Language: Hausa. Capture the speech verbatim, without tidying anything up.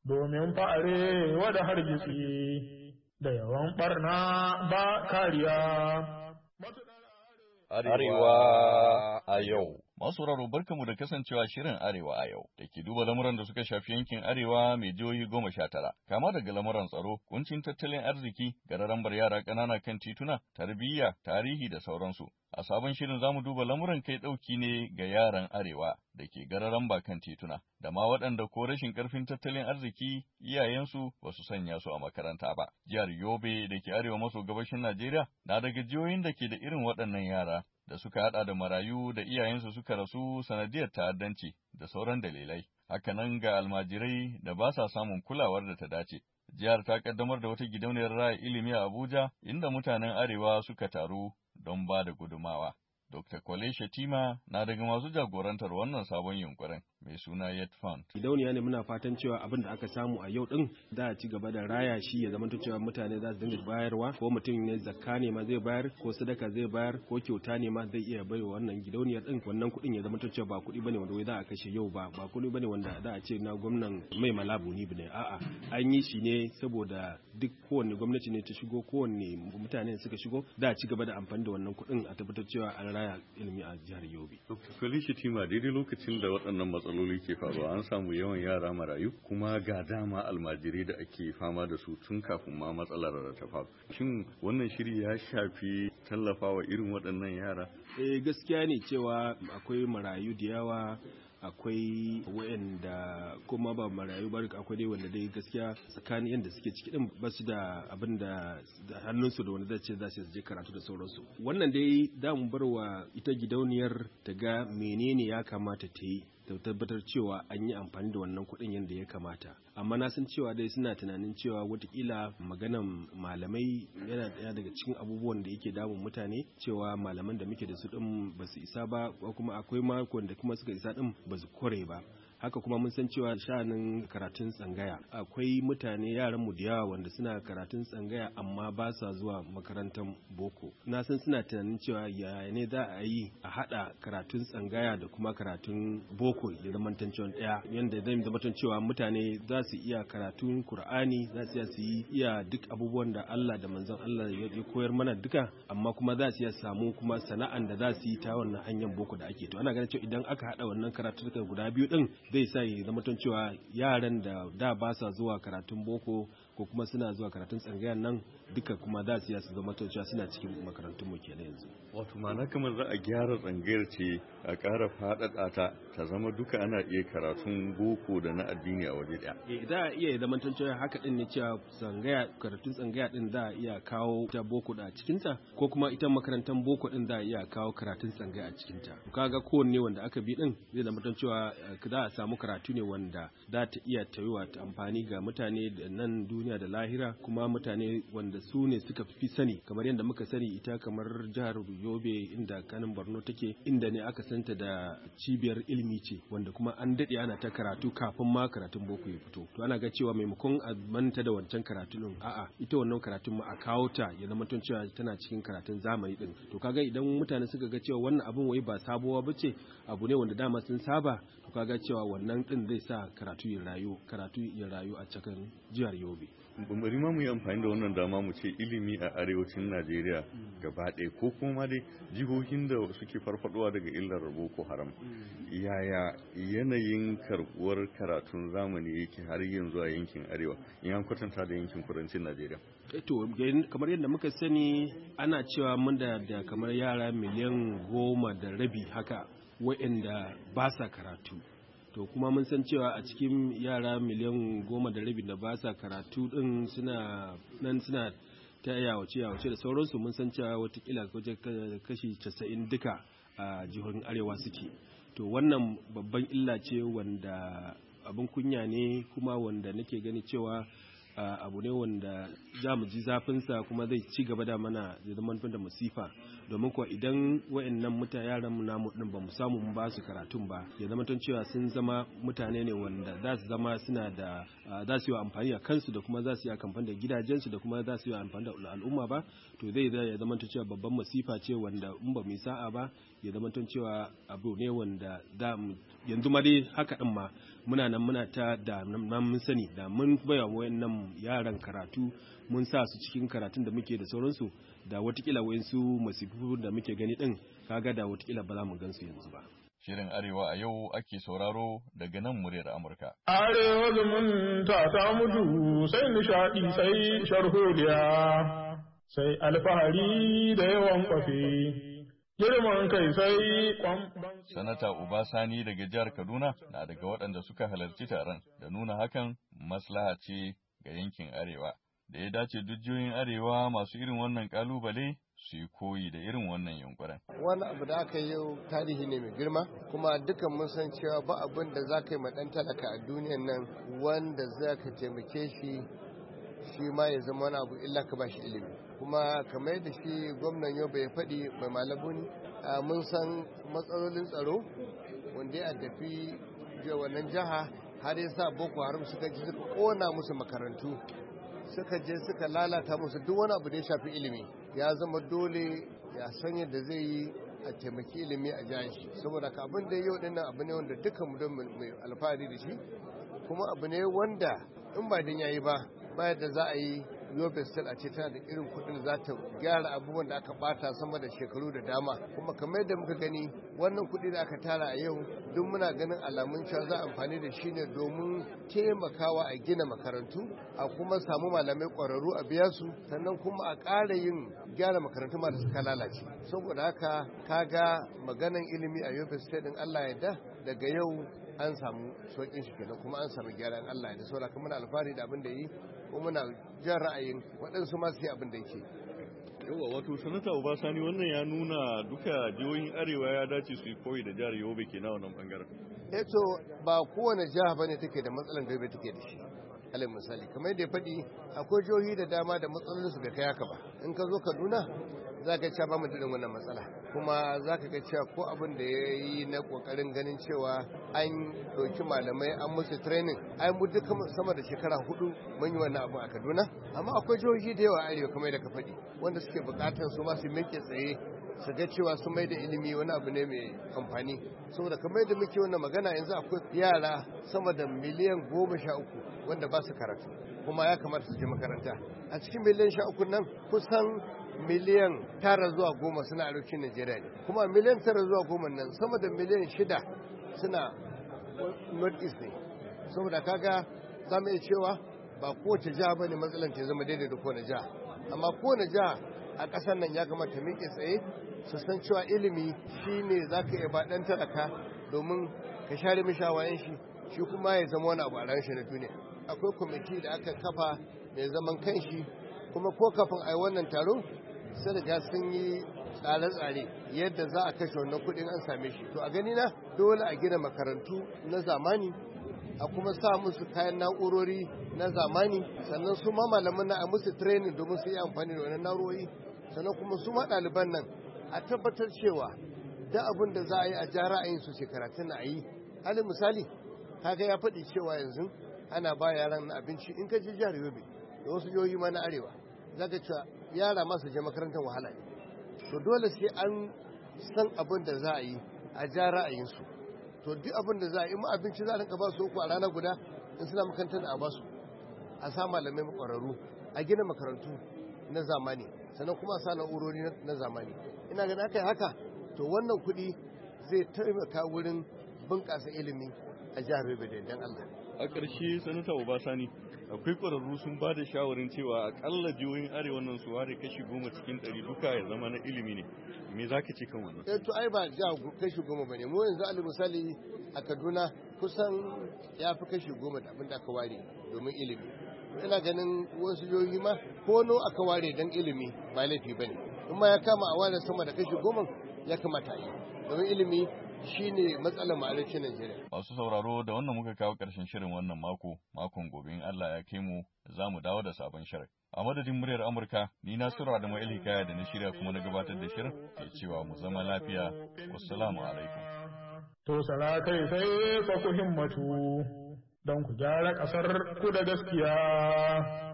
domin fa'are wada hargitsi da yawan ɓarna ba kariya. Arewa a yau. Masu raro barkamu da kasancewa shirin Arewa a yau da ke duba lamuran da suka shafi yankin Arewa mai jihohi goma sha tara, kama daga lamuran tsaro, kuncin tattalin arziki, gararambar yara ƙanana kan tituna, tarbiyya, tarihi da sauransu. A sabon shirin zamu duba lamuran kai ɗauki ne ga yaran Arewa da ke gararamba kan tituna, da ma waɗanda ko rashin ƙarfin tattalin arziki iyayensu ba su sanya su a makaranta ba. Jihar Yobe da ke arewa maso gabashin Najeriya na daga jihohin da ke da irin waɗannan yara da suka haɗa da marayu da iyayensu suka rasu sanadiyar ta'addanci da sauran dalilai. Hakanan ga almajirai da ba sa samun kulawar da ta dace. Jihar ta kaddamar da wata gidauniyar raya ilimi a Abuja inda mutanen Arewa suka taru don ba da gudumawa. Dokta Kwale Shatima na daga masu jagorantar wannan sabon yunkurin mai suna Yet Fund. Gidauniya ne muna fatan cewa abin da aka samu a yau din za a ci gaba da raya shi ya zama cewa mutane za su dinga bayarwa, ko mutum ne zakka ne ma zai bayar, ko sadaka zai bayar, ko kyauta ne ma zai iya baiwa wannan gidauniyar din. Wannan kuɗin ya zama cewa ba kuɗi bane wanda wai za a kashe yau ba, ba kuɗi bane wanda za a ce na gwamnan mai malabu ni bane. A'a, an yi shi ne saboda duk kowanne gwamnati ne ta shigo, kowanne mutane suka shigo, da a ci gaba da amfani da wannan kuɗin a tabbatar cewa an raya ilimi a jihar Yobe. Dokta Kwale Shatima, daidai lokacin da waɗannan matsaloli ke faruwa an samu yawan yara marayu kuma ga dama almajirai da ake fama da su tun kafin ma matsalar ta faru. Shin wannan shiri ya shafi tallafawa irin waɗannan yara? Eh, gaskiya ne cewa akwai marayu da yawa, akwai wa'anda kuma ba marayu ba, akwai dai wanda dai gaskiya tsakanin yadda suke ciki din ba su da abin da hannunsu da wanda zai ce za su je karatu da sauransu. Wannan dai da mu bar wa ita gidauniyar ta ga menene ya kamata ta yi ta tabbatar cewa an yi amfani da wannan kuɗin yadda ya kamata. Amma na san cewa dai suna tunanin cewa watakila maganan malamai yana ɗaya daga cikin abubuwan da yake damun mutane, cewa malaman da muke da su ɗin ba su isa ba, ko kuma akwai makon da kuma suka isa ɗin ba su kore ba. Haka kuma mun san cewa sha'anin karatun tsangaya, akwai mutane yaran mu da yawa wanda suna karatun tsangaya amma ba sa zuwa makarantar boko. Na san suna tunanin cewa yaya ne za a yi a haɗa karatun tsangaya da kuma karatun boko ya zama cewa ɗaya, yanda zai zama cewa mutane za su iya karatun Kur'ani, za su iya su yi iya duk abubuwan da Allah da manzon Allah ya koyar mana duka, amma kuma za su iya samu kuma sana'an da za su yi ta wannan hanyar boko da ake. To ana ganin cewa idan aka haɗa wannan karatu guda biyu din zai sa ya zama cewa yaran da da ba sa zuwa karatun boko ko kuma suna zuwa karatun tsangayan nan duka kuma za su su zama cewa suna cikin makarantun mu kenan yanzu. Wato ma'ana kamar za a gyara tsangayar ce a ƙara faɗaɗa ta ta zama duka ana iya karatun boko da na addini a waje ɗaya. Eh, za a iya zama cewa haka din ne, cewa tsangaya karatun tsangaya din za a iya kawo ta boko da cikin ta, ko kuma ita makarantar boko din za a iya kawo karatun tsangaya a cikin ta. Kaga kowanne wanda aka bi din zai zama cewa za a samu karatu ne wanda za ta iya tayiwa ta amfani ga mutane da nan duniya da lahira, kuma mutane wanda su ne suka fi sani. Kamar yadda muka sani ita kamar jihar Yobe inda kanin Borno take, inda ne aka santa da cibiyar ilimi ce, wanda kuma an daɗe ana ta karatu kafin ma karatun boko ya fito. To ana ga cewa maimakon a manta da wancan karatu din, a'a ita wannan karatun ma a kawo ta ya zama cewa tana cikin karatun zamani din. To kaga idan mutane suka ga cewa wannan abin wai ba sabuwa bace, abu ne wanda dama sun saba, to kaga cewa wannan din zai sa karatu ya rayu karatu ya rayu a cikin jihar Yobe. Bari ma mu yi amfani da wannan dama mu ce ilimi a arewacin Najeriya gaba ɗaya, ko kuma dai jihohin da suke farfadowa daga illar Boko Haram. Yaya yanayin karbuwar karatun zamani yake har yanzu a yankin arewa in an kwatanta da yankin kudancin Najeriya? To kamar yadda muka sani ana cewa mun da kamar yara miliyan goma da rabi haka waɗanda ba sa karatu. To kuma mun san cewa a cikin yara miliyan goma da rabi da ba sa karatu din suna nan suna ta yawace yawace da sauransu. Mun san cewa watakila kashi casa'in duka a jihohin arewa suke. To wannan babban illa ce wanda abin kunya ne, kuma wanda nake gani cewa abu ne wanda za mu ji zafinsa kuma zai ci gaba da mana zai zama da masifa, domin kuwa idan wayannan mutane yaran mu namu din ba mu samu mun ba su karatun ba, ya zama tun cewa sun zama mutane ne wanda za su zama suna da za su yi amfani da kansu da kuma za su yi amfani da gidajensu da kuma za su yi amfani da al'umma ba, to zai ya zama tun cewa babban masifa ce wanda in ba mu yi sa'a ba ya zama tun cewa abu ne wanda za mu yanzu ma dai haka din ma muna nan muna ta da nan mun sani da mun baya wayannan yaran karatu mun sa su cikin karatun da muke da sauransu da watakila wayansu masifu da muke gani din kaga da watakila ba za mu gansu yanzu ba. Shirin Arewa a yau ake sauraro daga nan muryar Amurka. Arewa zumunta ta mutu sai nishaɗi sai sharholiya sai alfahari da yawan kwafi. Girman kai sai kwamban. Sanata Uba Sani daga jihar Kaduna na daga waɗanda suka halarci taron da nuna hakan maslaha ce ga yankin Arewa. Da ya dace duk jihohin Arewa masu irin wannan kalubale su yi koyi da irin wannan yunkurin. Wani abu da aka yi tarihi ne mai girma, kuma dukan mun san cewa ba abin da za ka yi ɗan talaka a duniyan nan wanda za ka taimake shi shi ma ya zama wani abu illa ka ba shi ilimi. Kuma kamar yadda shi gwamnan Yobe ya faɗi mai malabuni, mun san matsalolin tsaro wanda ya addafi wannan jiha har ya sa Boko Haram suka ji suka ƙona musu makarantu. Suka je suka lalata musu duk wani abu da ya shafi ilimi. Ya zama dole ya san yadda zai yi a taimaki ilimi a jihar shi, saboda ka abin da yau dinnan abu ne wanda dukkan mu don mai alfahari da shi, kuma abu ne wanda in ba din yayi ba ba yadda za a yi Yobe State a ce tana da irin kuɗin za ta gyara abubuwan da aka bata sama da shekaru da dama. Kuma kamar yadda muka gani wannan kuɗi da aka tara a yau duk muna ganin alamun cewa za a amfani da shi ne domin taimakawa a gina makarantu, a kuma samu malamai ƙwararru a biya su, sannan kuma a ƙara yin gyara makarantu ma da suka lalace. Saboda haka kaga maganan ilimi a Yobe State din Allah ya da daga yau an samu sauƙin shi kenan, kuma an samu gyaran Allah ya da saboda kuma muna alfahari da abin da yi, kuma muna jan ra'ayin waɗansu ma su yi abin da yake. Yawa wato sanata Obasani wannan ya nuna duka jihohin Arewa ya dace su yi koyi da jihar Yobe ke na wannan bangaren. Eh to ba kowane jiha bane take da matsalan da Yobe take da shi. Alal misali kamar yadda ya faɗi akwai jihohi da dama da matsalolin su bai kai haka ba. In ka zo Kaduna za ka cewa ba mu da wannan matsala, kuma za ka ga cewa ko abin da ya yi na kokarin ganin cewa an ɗauki malamai an musu training ai mu duka sama da shekara hudu mun yi wannan abu a Kaduna. Amma akwai jihohi da yawa arewa kamar da ka faɗi wanda suke buƙatar su ma su miƙe tsaye su ga cewa su mai da ilimi wani abu ne mai amfani, saboda kamar yadda muke wannan magana yanzu akwai yara sama da miliyan goma sha uku wanda ba su karatu kuma ya kamata su je makaranta. A cikin miliyan sha uku nan kusan miliyan tara zuwa goma suna arewacin Najeriya ne, kuma miliyan tara zuwa goma nan sama da miliyan shida suna north east ne. Saboda kaga za mu iya cewa ba kowace jiha ba ne matsalan ta zama daidai da kowane jiha, amma kowane jiha a ƙasar nan ya kamata miƙe tsaye su san cewa ilimi shine za ka iya ba ɗan talaka domin ka share mishawayen shi shi kuma ya zama wani abu a ran shi na duniya. Akwai kwamiti da aka kafa mai zaman kanshi, kuma ko kafin a yi wannan taro sai riga sun yi tsare-tsare yadda za a kashe wannan kuɗin an same shi. To a gani na dole a gina makarantu na zamani, a kuma sa musu kayan na'urori na zamani, sannan su ma malaman na a musu training domin su yi amfani da wannan na'urori, sannan kuma su ma ɗaliban nan a tabbatar cewa da abin da za a yi a ja ra'ayin su shekaratun na a yi. Halin misali kaga ya faɗi cewa yanzu ana ba yaran abinci. In ka je jihar Yobe da wasu jihohi ma na arewa za ka cewa yara masu je makarantar wahala ne. To dole sai an san abin da za a yi a ja ra'ayinsu. To duk abin da za a yi ma abinci za a rinka ba su uku a rana guda in suna makarantar a ba su, a sa malamai ƙwararru, a gina makarantu na zamani, sannan kuma a sa na'urori na zamani. Ina ganin aka yi haka to wannan kuɗi zai taimaka wurin bunƙasa ilimi a jihar Yobe da yardan Allah. A ƙarshe sanata Obasani akwai ƙwararru sun ba da shawarin cewa akalla jihohin arewa nan su ware kashi goma cikin ɗari duka ya zama na ilimi ne. Me za ka ce kan wannan? Eh to ai ba ja kashi goma ba ne. Mu yanzu alal misali a Kaduna kusan ya fi kashi goma da abin da aka ware domin ilimi. Ina ganin wasu jihohi ma ko no aka ware don ilimi ba laifi ba ne. In ma ya kama a ware sama da kashi goma ya kamata a yi domin ilimi shi ne matsalar ma'aikacin Najeriya. Masu sauraro da wannan muka kawo ƙarshen shirin wannan mako, makon gobe in Allah ya kai mu za mu dawo da sabon shirin. A madadin muryar Amurka, ni na Sura da Ma'il Hikaya da na shirya kuma na gabatar da shirin ke cewa mu zama lafiya. Wassalamu alaikum. To sala kai sai fa ku himmatu don ku gyara ƙasar ku da gaskiya.